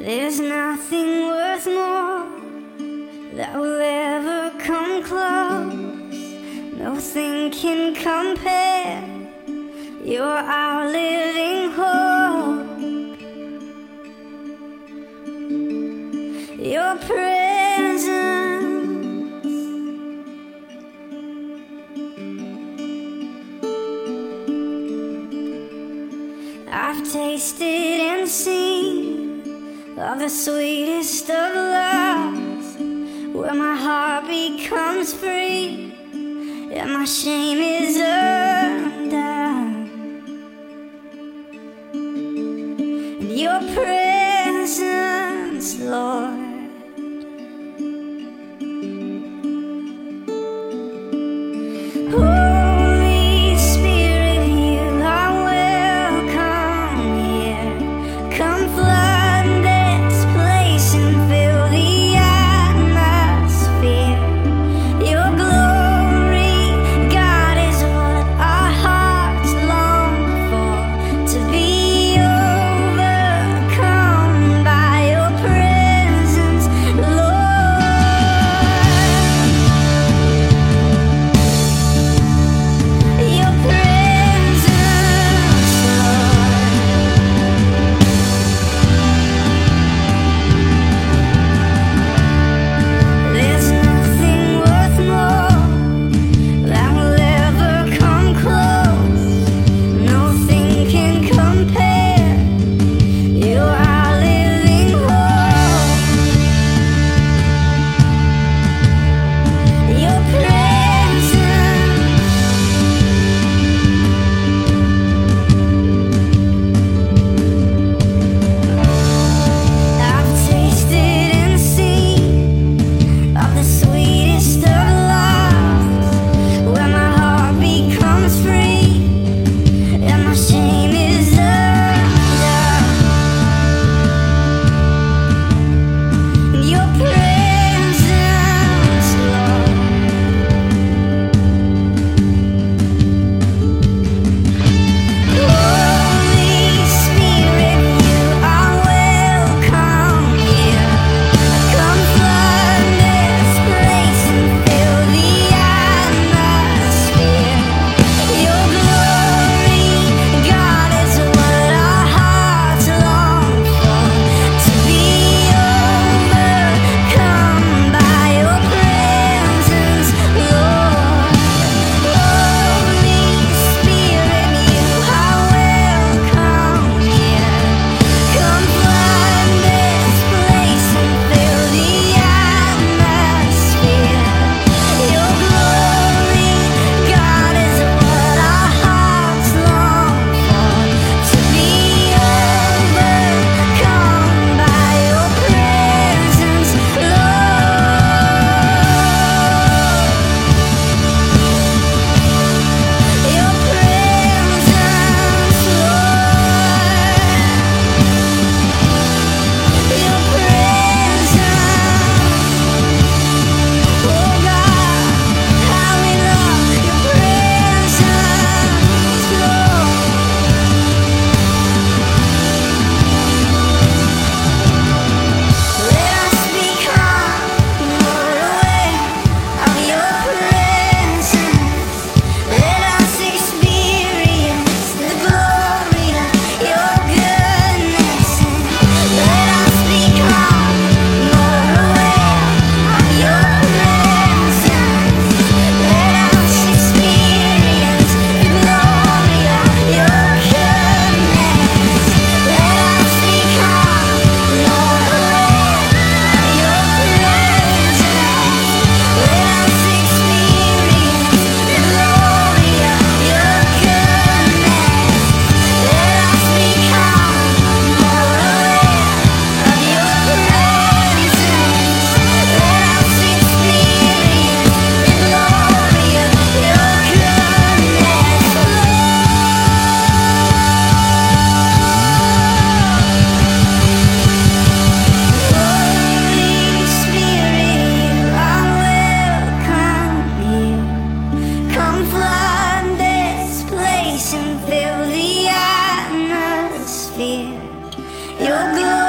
There's nothing worth more that will ever come close. Nothing can compare. You're our living hope. Your presence, I've tasted and seen of the sweetest of loves, where my heart becomes free and my shame is undone. And your presence, Lord, Holy Spirit, you are welcome here. Come flood this place and fill the atmosphere. Your glory, God, is what our hearts long for. To be overcome by your presence, Lord. Your presence, Lord. There's nothing worth more that will ever come close. Nothing can compare. You are our living hope. Your presence, I've tasted and seen of the sweetest of loves, where my heart becomes free and my shame is undone. Your presence, Lord. Holy Spirit, you are welcome here. Come flood this place and fill the atmosphere. Your glory, God, is what our hearts long for. To be overcome by your presence, Lord. Holy Spirit, you are welcome here. Come flood this place and fill the atmosphere. Your glory, God, is what our hearts long for. To be overcome by your presence, Lord. Your presence, Lord. Your presence, oh God, how we love your presence, Lord. Let us become more aware of your presence. Let us experience the glory of your goodness. Let us become more aware of your presence. Let us experience the glory of your goodness. Let us become more aware of your presence. Let us experience the glory of your goodness. Let us become more aware of your presence. Let us experience the glory of your goodness, Holy Spirit, you are welcome here. Come flood this place and fill the atmosphere. Your glory.